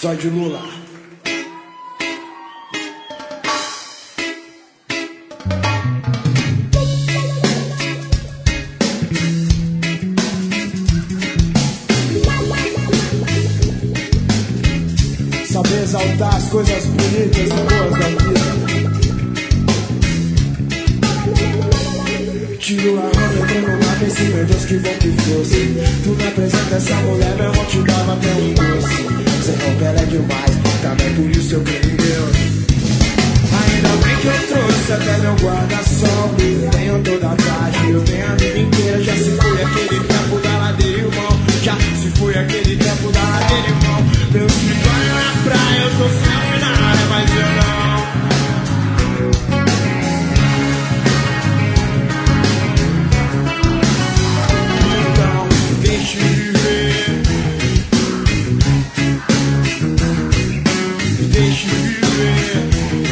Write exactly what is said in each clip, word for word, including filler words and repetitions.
Só de Lula. Saber exaltar as coisas bonitas e boas da vida. Tiro a onda, entrou no mar, pensei, meu Deus, que bom que fosse. Tu me apresenta essa mulher, meu irmão, te dava até um doce. Você não ela é demais, também por isso eu creio em Deus. Ainda bem que eu trouxe até meu guarda-sol. Tenho toda a tarde, eu tenho a vida inteira. Já se foi aquele tempo da ladeira, irmão. Já se foi aquele tempo da ladeira, irmão. Meu escritório na praia, eu tô sempre na área, mas eu não. Então, deixe viver. Deixe viver.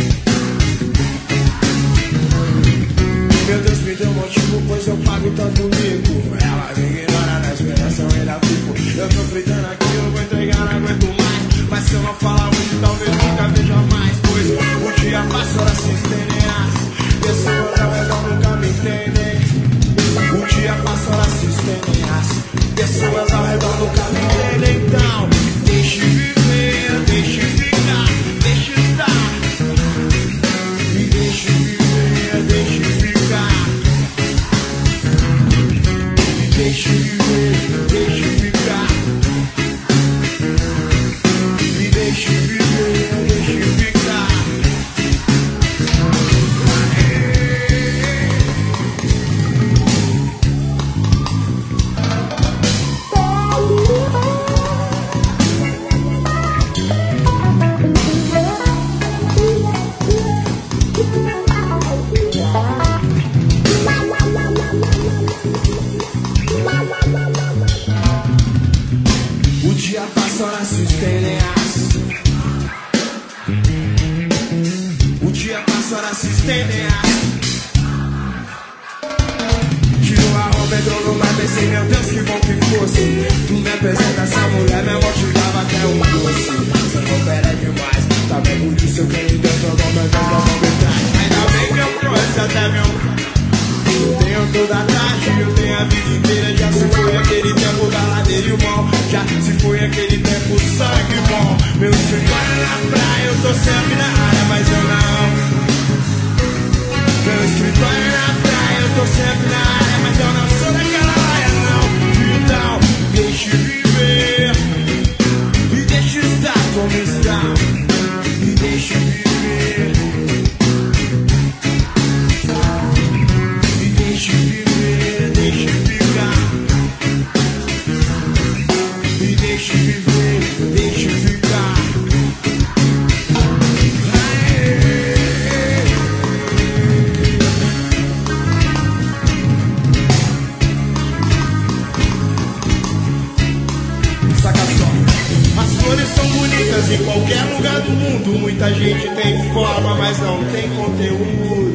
Meu Deus me deu motivo, pois eu pago tanto mico. Ela me ignora na esperança, eu ainda fico. Eu tô fritando aqui, eu vou entregar, não aguento mais. Mas se eu não falar hoje, talvez nunca veja mais. Pois o dia passa, horas se estendem. As pessoas ao redor nunca me entendem. O dia passa, horas se estendem. As pessoas ao redor nunca me entendem. Então, deixe viver, deixe ficar, deixe estar. E deixe viver, deixe ficar. E deixe viver, deixe ficar. E deixe viver, deixe ficar. O dia passa, horas se estendem. As O dia passa, horas se estendem. Tiro a roupa, entrou no mar, pensei, meu Deus, que bom que fosse. Tu me apresenta essa mulher, meu irmão, te dava até um doce. Essa roupa era demais, tá bem por isso eu quero em Deus, eu dou meu Deus, eu vou gritar. Ainda bem que eu trouxe até meu. Eu tenho toda a tarde, eu tenho a vida inteira. Já se foi aquele tempo da ladeira, irmão. Já se foi aquele tempo sangue bom. Meu escritório na praia, eu tô sempre na área, mas eu não. Meu escritório na praia, eu tô sempre na área, mas eu não sou daquela área, não. Então, deixe viver e deixe estar como está. E deixe viver. Deixe viver, deixe ficar. E deixe viver, deixe ficar. Saca só. As flores são bonitas em qualquer lugar do mundo. Muita gente tem forma, mas não tem conteúdo.